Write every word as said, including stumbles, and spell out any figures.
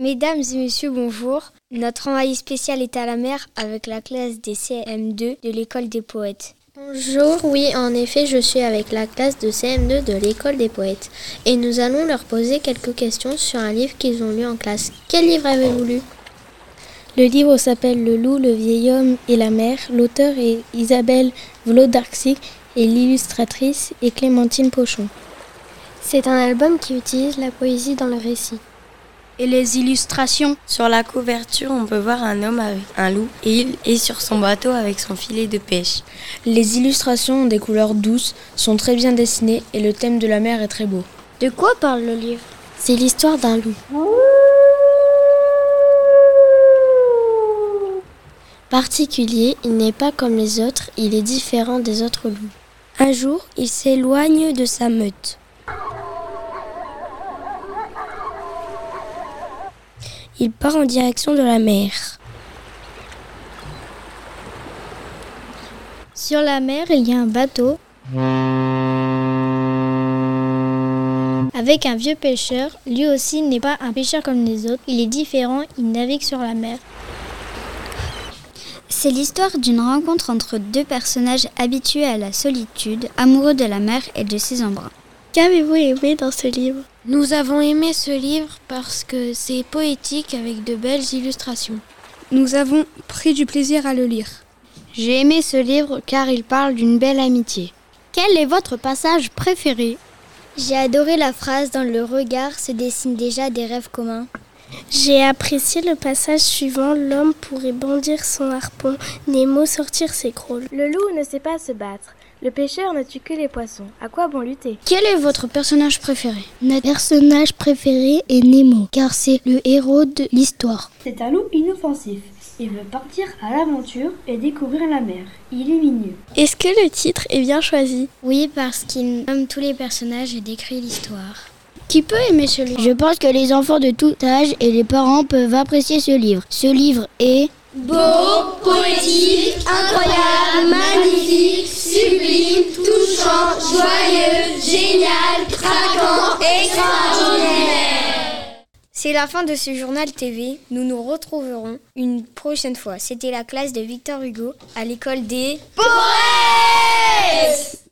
Mesdames et messieurs, bonjour. Notre envoyé spécial est à la mer avec la classe des C M deux de l'école des poètes. Bonjour, oui, en effet, je suis avec la classe de C M deux de l'école des poètes. Et nous allons leur poser quelques questions sur un livre qu'ils ont lu en classe. Quel livre avez-vous lu ? Le livre s'appelle Le loup, le vieil homme et la mer. L'auteur est Isabelle Wlodarczyk et l'illustratrice est Clémentine Pochon. C'est un album qui utilise la poésie dans le récit. Et les illustrations. Sur la couverture, on peut voir un homme avec un loup et il est sur son bateau avec son filet de pêche. Les illustrations ont des couleurs douces, sont très bien dessinées et le thème de la mer est très beau. De quoi parle le livre ? C'est l'histoire d'un loup. Particulier, il n'est pas comme les autres, il est différent des autres loups. Un jour, il s'éloigne de sa meute. Il part en direction de la mer. Sur la mer, il y a un bateau avec un vieux pêcheur. Lui aussi n'est pas un pêcheur comme les autres. Il est différent, il navigue sur la mer. C'est l'histoire d'une rencontre entre deux personnages habitués à la solitude, amoureux de la mer et de ses embruns. Qu'avez-vous aimé dans ce livre ? Nous avons aimé ce livre parce que c'est poétique avec de belles illustrations. Nous avons pris du plaisir à le lire. J'ai aimé ce livre car il parle d'une belle amitié. Quel est votre passage préféré ? J'ai adoré la phrase « Dans le regard se dessinent déjà des rêves communs ». J'ai apprécié le passage suivant. L'homme pourrait bondir son harpon, Nemo sortir ses crolles. Le loup ne sait pas se battre. Le pêcheur ne tue que les poissons. À quoi bon lutter ? Quel est votre personnage préféré ? Notre personnage préféré est Nemo, car c'est le héros de l'histoire. C'est un loup inoffensif. Il veut partir à l'aventure et découvrir la mer. Il est mignon. Est-ce que le titre est bien choisi ? Oui, parce qu'il nomme tous les personnages et décrit l'histoire. Qui peut aimer ce livre ? Je pense que les enfants de tout âge et les parents peuvent apprécier ce livre. Ce livre est... beau, poétique, incroyable, magnifique, sublime, touchant, joyeux, génial, craquant, extraordinaire. C'est la fin de ce journal T V. Nous nous retrouverons une prochaine fois. C'était la classe de Victor Hugo à l'école des poètes.